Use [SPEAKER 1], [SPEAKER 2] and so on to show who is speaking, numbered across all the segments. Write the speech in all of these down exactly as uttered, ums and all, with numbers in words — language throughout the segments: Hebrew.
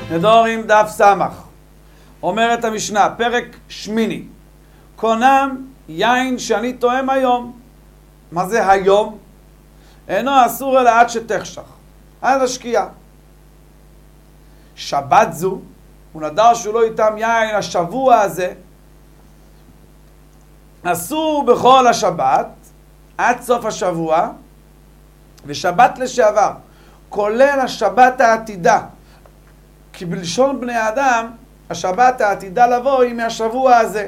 [SPEAKER 1] נדורים דף סמך. אומרת המשנה, פרק שמיני. קונם יין שאני תואם היום. מה זה היום? אינו אסור אלא עד שתחשך. עד השקיעה. שבת זו, הוא נדר שהוא לא איתם יין השבוע הזה, אסור בכל השבת, עד סוף השבוע, ושבת לשעבר, כולל השבת העתידה. כי בלשון בני האדם, השבת העתידה לבוא היא מהשבוע הזה.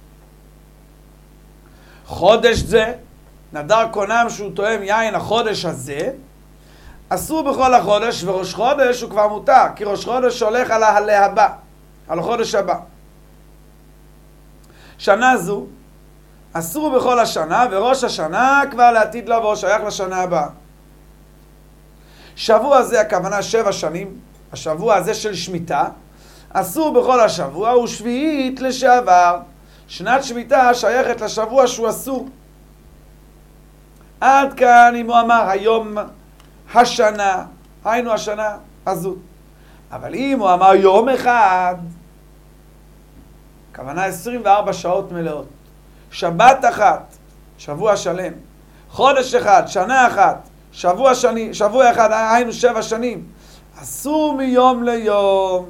[SPEAKER 1] חודש זה, נדר קונם שהוא תואם יין החודש הזה, אסור בכל החודש, וראש חודש הוא כבר מותר, כי ראש חודש הולך על ההבא, על החודש הבא. שנה זו, אסור בכל השנה, וראש השנה כבר לעתיד לבוא, שייך לשנה הבאה. שבוע זה, הכוונה שבע שנים, השבוע הזה של שמיטה, אסור בכל השבוע, ושביעית לשעבר. שנת שמיטה שייכת לשבוע שהוא אסור. עד כאן אם הוא אמר היום השנה, היינו השנה הזו. אבל אם הוא אמר יום אחד, הכוונה עשרים וארבע שעות מלאות. שבת אחת, שבוע שלם. חודש אחד, שנה אחת, שבוע שני, שבוע אחד, היינו שבע שנים. אסור מיום ליום.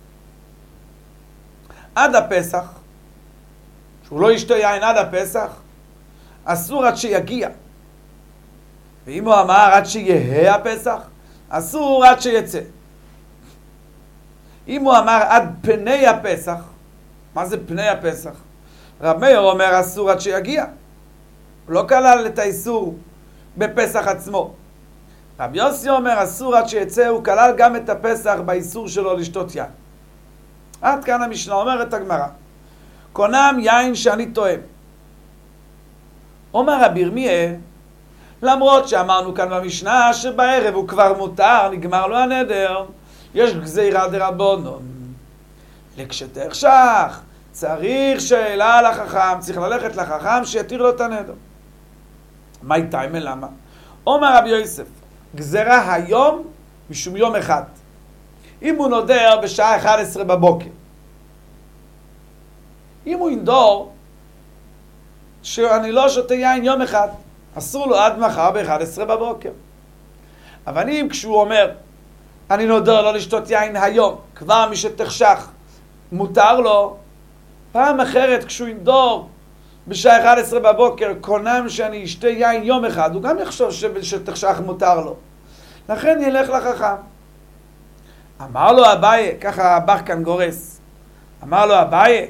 [SPEAKER 1] עד הפסח, שהוא לא ישתה יין עד הפסח, אסור עד שיגיע. ואם הוא אמר עד שיהיה הפסח, אסור עד שיצא. אם הוא אמר עד פני הפסח, מה זה פני הפסח? רב מאיר אומר אסור עד שיגיע. הוא לא כלל את האיסור בפסח עצמו. רב יוסי אומר אסור עד שיצא, הוא כלל גם את הפסח באיסור שלו לשתות יין. עד כאן המשנה אומרת הגמרא. קונם יין שאני תואם. אומר רבי ירמיה, למרות שאמרנו כאן במשנה שבערב הוא כבר מותר, נגמר לו הנדר, יש גזירה דרבנן. לכשתחשך, צריך שאלה לחכם, צריך ללכת לחכם שיתיר לו את הנדר. מה איתה, למה? אומר רבי יוסף, גזירה היום משום יום אחד. אם הוא נודר בשעה אחת עשרה בבוקר, אם הוא ינדור שאני לא שותה יין יום אחד, אסור לו עד מחר ב-אחת עשרה בבוקר. אבל אם כשהוא אומר אני נודר לא לשתות יין היום, כבר מי שתחשך מותר לו, פעם אחרת כשהוא ינדור בשעה אחת עשרה בבוקר קונם שאני אשתה יין יום אחד, הוא גם יחשוב שתחשך מותר לו. לכן ילך לחכם. אמר לו אביי, ככה הבח כאן גורס, אמר לו אביי,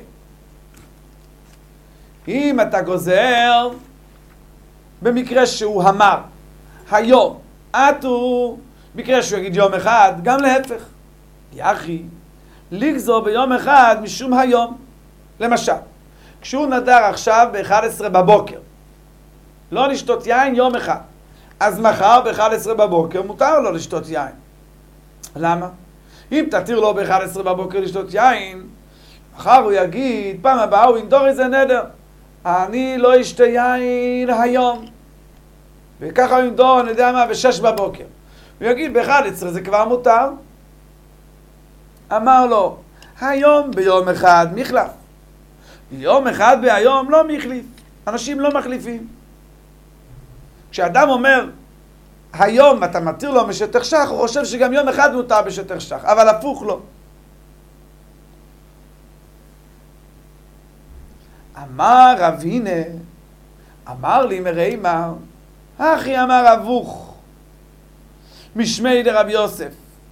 [SPEAKER 1] אם אתה גוזר במקרה שהוא אמר היום, עתו, מקרה שהוא יגיד יום אחד, גם להפך. יחי, לגזור ביום אחד משום היום. למשל, כשהוא נדר עכשיו ב-אחת עשרה בבוקר, לא לשתות יין יום אחד, אז מחר ב-אחת עשרה בבוקר מותר לו לשתות יין. למה? אם תתיר לו ב-אחת עשרה בבוקר לשתות יין, מחר הוא יגיד, פעם הבאה הוא ינדור איזה נדר, אני לא אשתה יין היום. וככה הוא ינדור, אני יודע מה, ב-שש בבוקר. הוא יגיד, ב-אחת עשרה זה כבר מותר. אמר לו, היום ביום אחד מחלף. יום אחד והיום לא מחליף. אנשים לא מחליפים. כשאדם אומר, היום אתה מתיר לו משתחשך, הוא חושב שגם יום אחד מותר בשתחשך, אבל הפוך לו. אמר רב הנה, אמר לי מראי מר, אחי אמר אבוך, משמי דרב יוסף.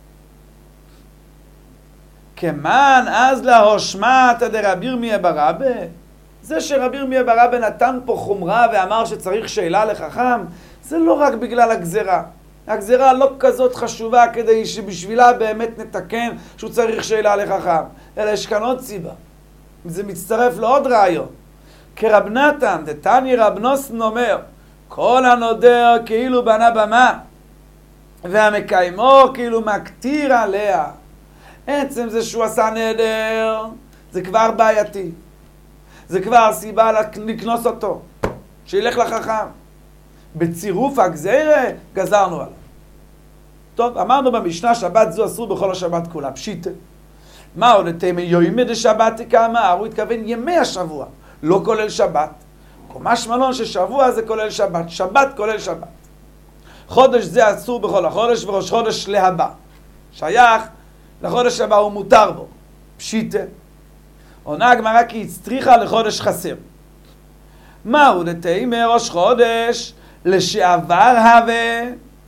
[SPEAKER 1] כמן אז להושמעת דרב ירמיה ברבה, זה שרב ירמיה ברבה נתן פה חומרה ואמר שצריך שאלה לחכם, זה לא רק בגלל הגזרה. הגזרה לא כזאת חשובה כדי שבשבילה באמת נתקן שהוא צריך שאלה לחכם, אלא יש כאן עוד סיבה. זה מצטרף לעוד רעיון. כרב נתן, דתני רב נוסן אומר, כל הנודר כאילו בנה במה, והמקיימו כאילו מקטיר עליה. עצם זה שהוא עשה נדר, זה כבר בעייתי. זה כבר סיבה לקנוס אותו, שילך לחכם. בצירוף הגזירה, גזרנו עליו. טוב, אמרנו במשנה, שבת זו אסור בכל השבת כולה. פשיטה. מהו לתימא יומי דשבת כאמר? הוא התכוון ימי השבוע, לא כולל שבת. משמע לן ששבוע זה כולל שבת, שבת כולל שבת. חודש זה אסור בכל החודש, וראש חודש להבא. שייך לחודש הבא, הוא מותר בו. פשיטה. עונה הגמרא כי הצטריכה לחודש חסר. מהו לתימא ראש חודש לשעבר הווה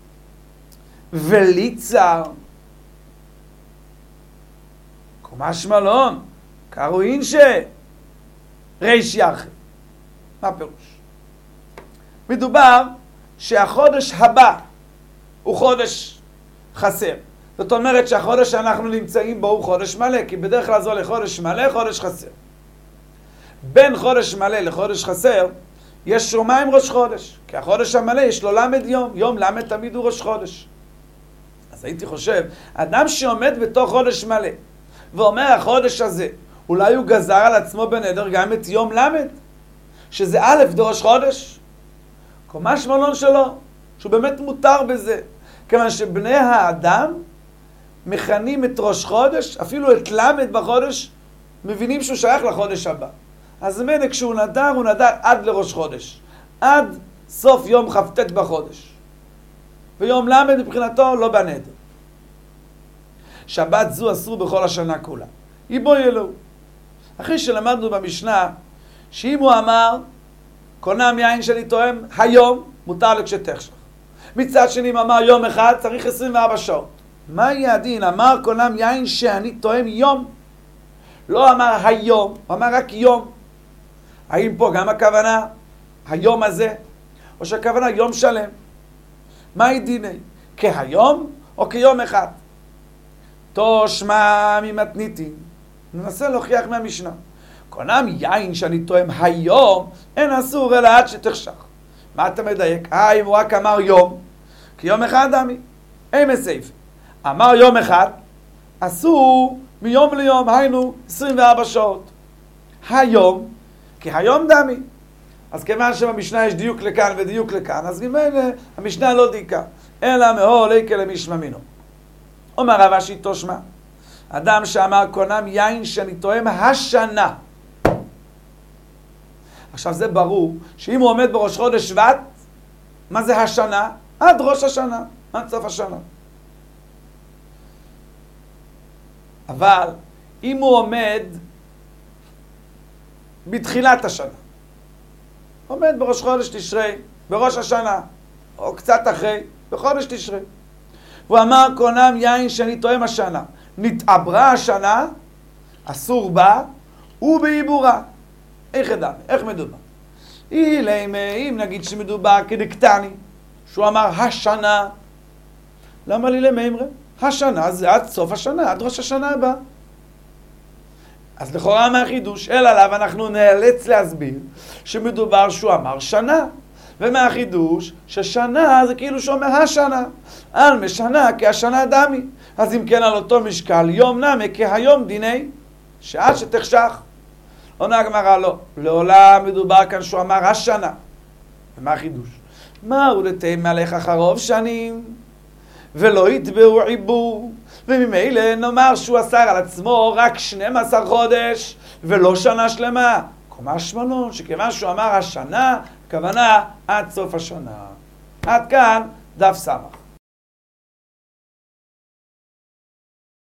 [SPEAKER 1] וליצר. משמע לן, קראין ש ריש יחד. מה הפירוש? מדובר שהחודש הבא הוא חודש חסר. זאת אומרת שהחודש שאנחנו נמצאים בו הוא חודש מלא, כי בדרך כלל זו לחודש מלא, חודש חסר. בין חודש מלא לחודש חסר יש יומיים ראש חודש, כי החודש המלא יש לו למד יום, יום למד תמיד הוא ראש חודש. אז הייתי חושב, אדם שעומד בתוך חודש מלא ואומר החודש הזה, אולי הוא גזר על עצמו בנדר גם את יום למד, שזה א' דראש חודש. משמע לן שלו, שהוא באמת מותר בזה, כיוון שבני האדם מכנים את ראש חודש, אפילו את למד בחודש, מבינים שהוא שייך לחודש הבא. אז מנה כשהוא נדר, הוא נדר עד לראש חודש, עד סוף יום כ"ט בחודש. ויום למד מבחינתו לא בנדר. שבת זו אסור בכל השנה כולה. איבו ילו. אחרי שלמדנו במשנה, שאם הוא אמר, קונם יין שאני תואם היום, מותר לכשתחשך. מצד שני, אם אמר יום אחד, צריך עשרים וארבע שעות. מה יהיה הדין? אמר קונם יין שאני תואם יום. לא אמר היום, הוא אמר רק יום. האם פה גם הכוונה, היום הזה, או שהכוונה יום שלם? מה היא דיני? כהיום או כיום אחד? תושמע ממתניתין. ננסה להוכיח מהמשנה. קונם יין שאני תואם היום, אין אסור אלא עד שתחשך. מה אתה מדייק? אה, אם הוא רק אמר יום, כי יום אחד דמי. אין מסייף. אמר יום אחד, אסור מיום ליום, היינו עשרים וארבע שעות. היום, כי היום דמי. אז כיוון שבמשנה יש דיוק לכאן ודיוק לכאן, אז ממילא המשנה לא דייקה. אלא מאור ליקה למשמע מינו. אומר רב אשי תושמע, אדם שאמר קונם יין שאני תואם השנה. עכשיו זה ברור שאם הוא עומד בראש חודש שבט, מה זה השנה? עד ראש השנה, עד סוף השנה. אבל אם הוא עומד בתחילת השנה, עומד בראש חודש תשרי, בראש השנה, או קצת אחרי, בחודש תשרי, הוא אמר קונם יין שאני תואם השנה, נתעברה השנה, אסור בה, ובעיבורה. איך ידע? איך מדובר? אילם, אם נגיד שמדובר כדקטני, שהוא אמר השנה, למה לי למאמרה? השנה זה עד סוף השנה, עד ראש השנה הבא. אז לכאורה מהחידוש, אלא עליו אנחנו נאלץ להסביר שמדובר שהוא אמר שנה. ומהחידוש ששנה זה כאילו שאומר השנה. על משנה כהשנה דמי. אז אם כן על אותו משקל, יום נמי כהיום דיני, שעד שתחשך. עונה הגמרא לא. לעולם מדובר כאן שהוא אמר השנה. ומה החידוש? מהו לתימא עליך חרוב שנים? ולא יתבעו עיבור. וממילא נאמר שהוא אסר על עצמו רק שנים עשר חודש, ולא שנה שלמה. משמע לן שכיוון שהוא אמר השנה, הכוונה עד סוף השנה. עד כאן דף סמך.